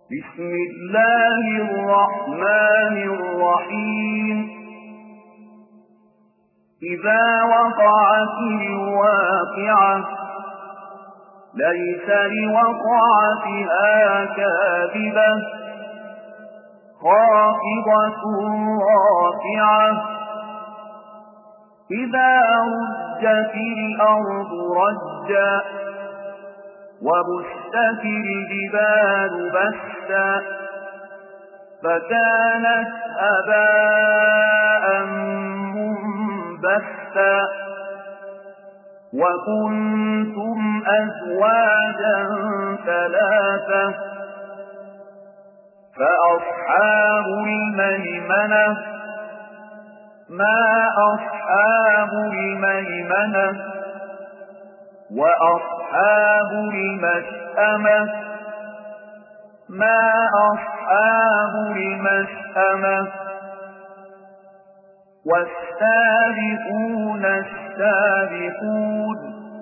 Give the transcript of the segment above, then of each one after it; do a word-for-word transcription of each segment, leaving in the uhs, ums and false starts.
بسم الله الرحمن الرحيم إذا وقعت الواقعة ليس لوقعتها كاذبة خافضة رافعة إذا رجت الأرض رجا وبست الجبال بسا فكانت هباء منبثا وكنتم أزواجا ثلاثة فأصحاب الميمنة ما أصحاب الميمنة وأصحاب المشأمة ما أصحاب المشأمة والسابقون السابقون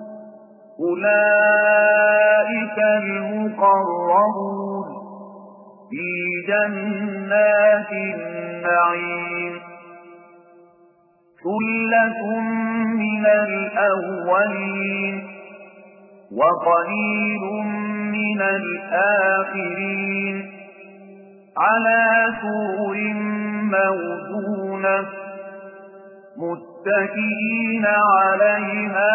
أولئك المقربون في جنات النعيم ثلة من الأولين وقليل من الآخرين على سرر موضونة متكئين عليها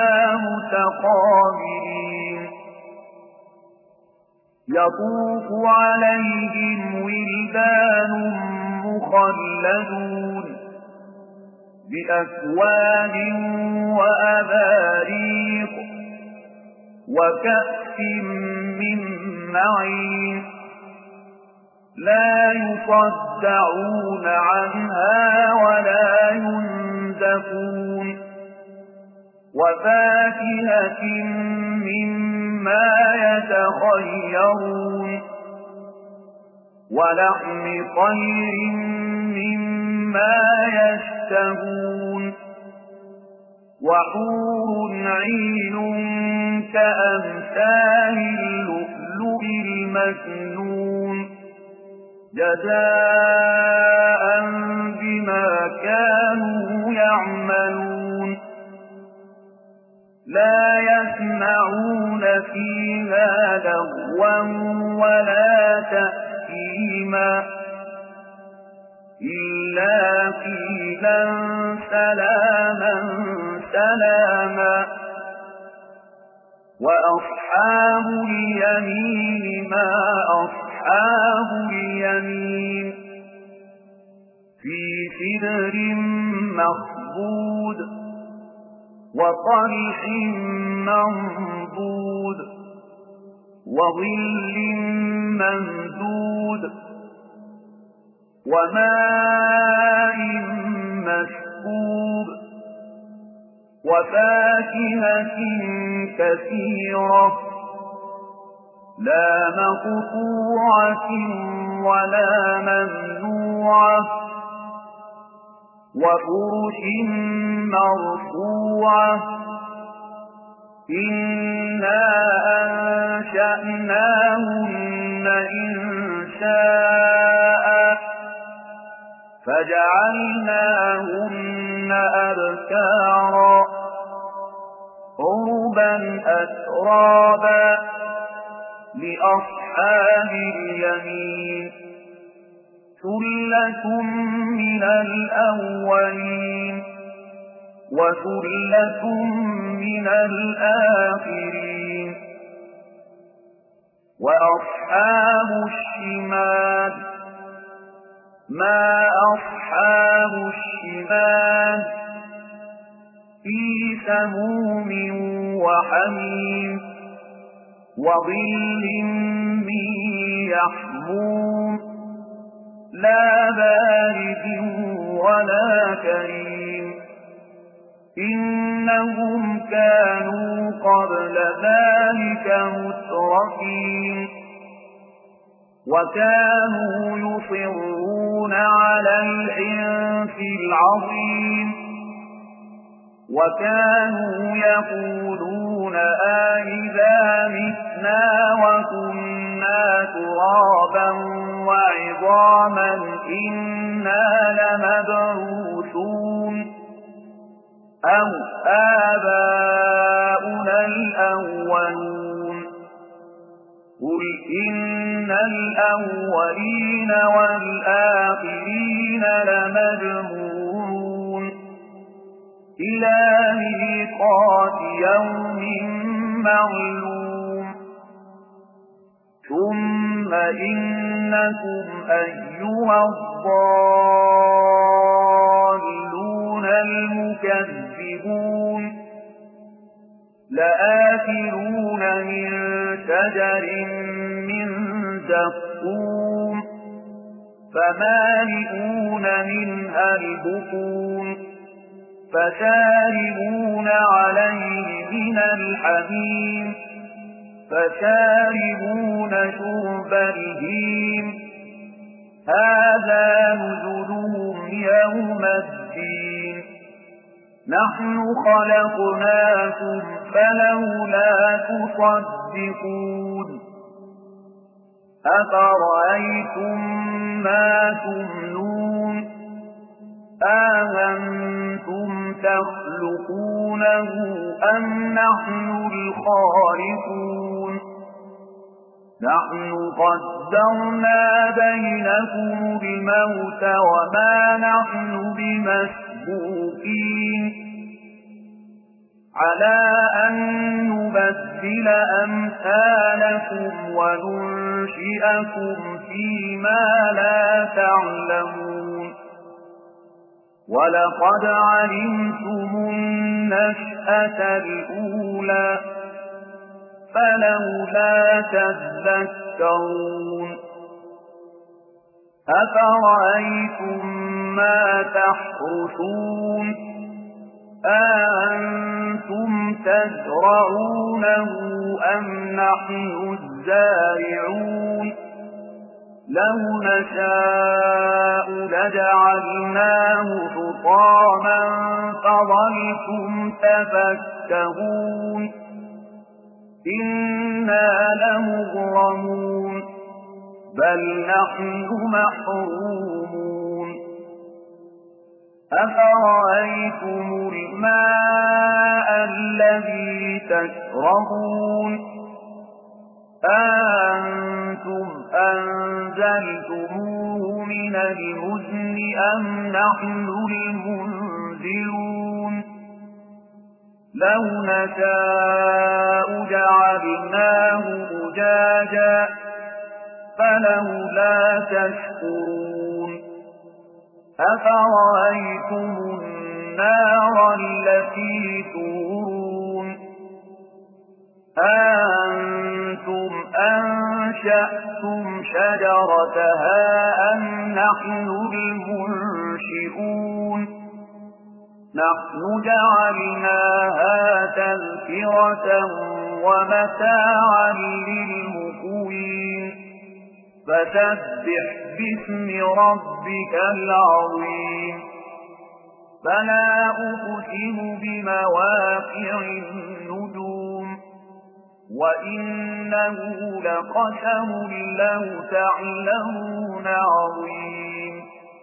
متقابلين يطوف عليهم ولدان مخلدون بأكواب وأباريق وكأس من معين لا يصدعون عنها ولا ينزفون وفاكهة مما يتخيرون ولحم طير مما يشتهون وحور عين كأمثال اللؤلؤ المكنون جزاء بما كانوا يعملون لا يسمعون فيها لغوا ولا تأثيما إلا قيلا سلاما سلاما وأصحاب اليمين ما أصحاب اليمين في سدر مخضود وطلح منضود وظل ممدود وماء مسكوب وفاكهة كثيرة لا مقطوعة ولا ممنوعة وفرش مرفوعة إنا أنشأناهن إنشاء فجعلناهن أبكارا عربا أترابا لأصحاب اليمين ثلة من الأولين وثلة من الآخرين وأصحاب الشمال ما أصحاب الشمال في سموم وحميم وظل من يحموم لا بارد ولا كريم إنهم كانوا قبل ذلك مترفين وكانوا يصرون على الحنث العظيم وكانوا يقولون أئذا متنا وكنا كنا ترابا وعظاما إنا لمبعوثون أو آباؤنا الأولون قل إن الأولين والآخرين لمجموعون إلى ميقات يوم معلوم ثم إنكم أيها الضالون المكذبون لآكلون من شجر من زقوم فمالئون منها البطون فشاربون عليه من الحميم فشاربون شرب الهيم هذا نزلهم يوم الدين نحن خلقناكم فلولا تصدقون أفرأيتم ما تمنون أأنتم تخلقونه أم نحن الخالقون نحن قدرنا بينكم الموت وما نحن بمسبوقين على أن نبدل أمثالكم وننشئكم فيما لا تعلمون ولقد علمتم النشأة الأولى فلولا تذكرون أفرأيتم ما تحرثون أأنتم تزرعونه أم نحن الزارعون لو نشاء لجعلناه حطاما فظلتم تفكهون إنا لمغرمون بل نحن محرومون أفرأيتم الماء الذي تشربون أأنتم أنزلتموه من المزن أم نحن المنزلون لو نشاء جعلناه أجاجا فلولا تشكرون أفرأيتم النار التي تورون أأنتم أنشأتم شجرتها أم نحن المنشئون نحن جعلناها تذكرة ومتاعا للمقوين فسبح باسم ربك العظيم فلا أقسم بمواقع النجوم وإنه لقسم لو تعلمون عظيم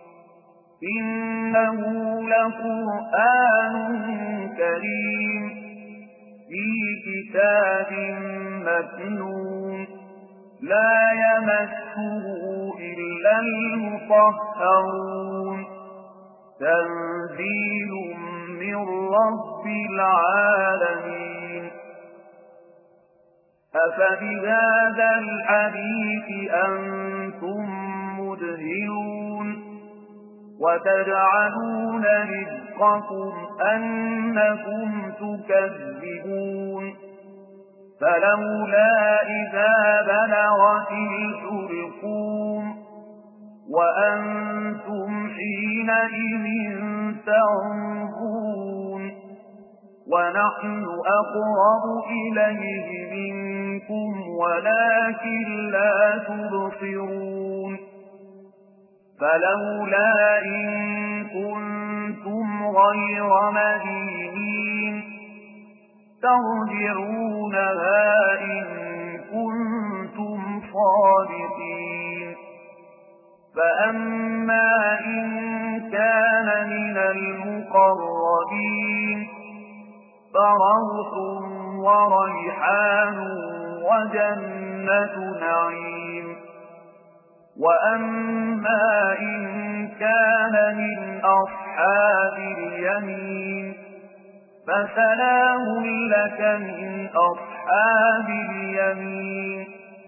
إنه لقرآن كريم في كتاب مكنون لا يمسه إلا المطهرون تنزيل من رب العالمين أفبهذا الحديث أنتم مدهنون وتجعلون رزقكم أنكم تكذبون فلولا إذا بلغت الحلقوم وأنتم حينئذ تنظرون ونحن أقرب إليه منكم ولكن لا تبصرون فلولا إن كنتم غير مدينين ترجعونها إن كنتم الصادقين فأما إن كان من المقربين فروح وريحان وجنة نعيم وأما إن كان من أصحاب اليمين فسلام لك من أصحاب اليمين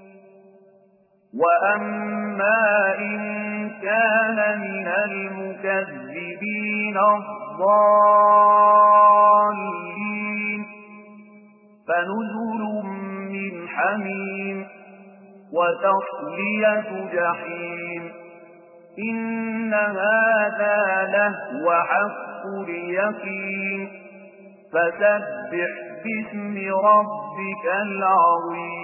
وأما إن كان من المكذبين الضالين فنزل من حميم وتصلية جحيم إن هذا لهو حق اليقين فسبح باسم ربك العظيم